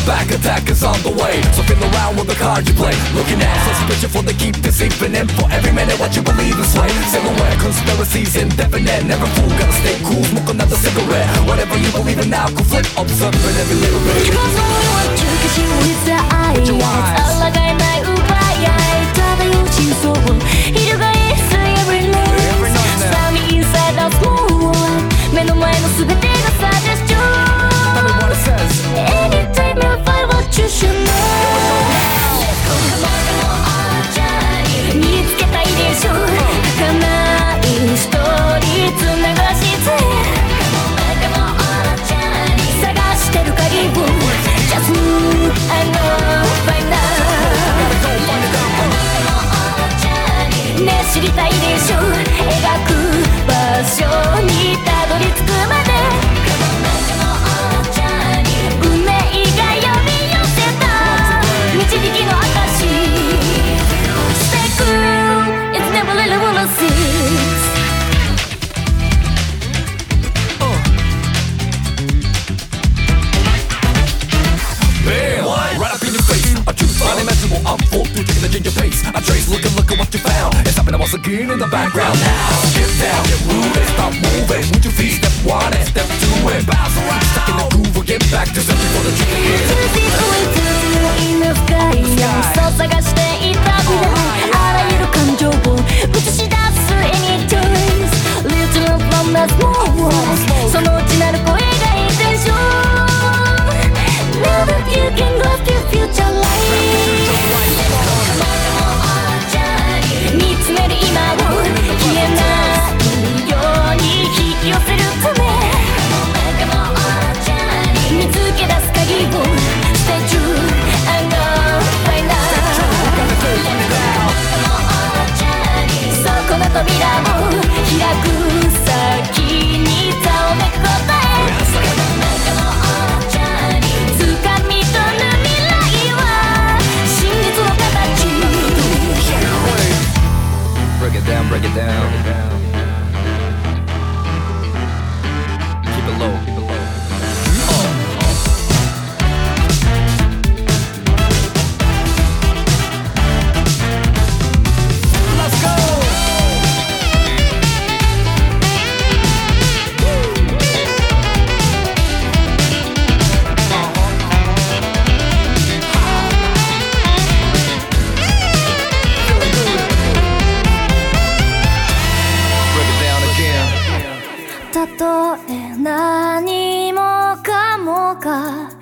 back attack is on the way. So feel around with the card you play. Looking at suspicion for they keep deceiving. And for every minute what you believe is sway. Silhouette conspiracies indefinite. Never fool, gotta stay cool, smoke another cigarette. Whatever you believe in now, conflict, observing every little bit. Because no one to kiss you with the eyes. 抗えない奪い合い漂う真相を翻す every night. Tell me inside the small world. 目の前の全てが suggestion. Anytime you find what you should know. 見つけたいでしょ儚いストーリー繋がして探してる鍵を Just move and go find out ね知りたいでしょ描く場所にたどり着くまで運命が呼び寄せた導きの証 Stay cool, it's never really what I see. Bam! Right up in your face. A truth unimaginable unfold through taking the ginger pace. I trace, look at what you found. It's happening once again in the background now. Get down, get rooted, stop moving. With your feet, step one and step two and bounce around. Stuck in the groove, we'll get back to searching for the truth. In the sky, そう探していた未来あらゆる感情を映し出す Any choice Little from the small world その内なる声がインテンション Now that you can grasp your future life 見つめる今を消えないように引き寄せるため見つけ出す鍵を Stay true and go find out そこの扉を開く先にざわめく答え掴み取る未来は真実の形 Break it down, break it down. Keep it low, keep it low. Let's go! Break it down again. たとえ何もかもが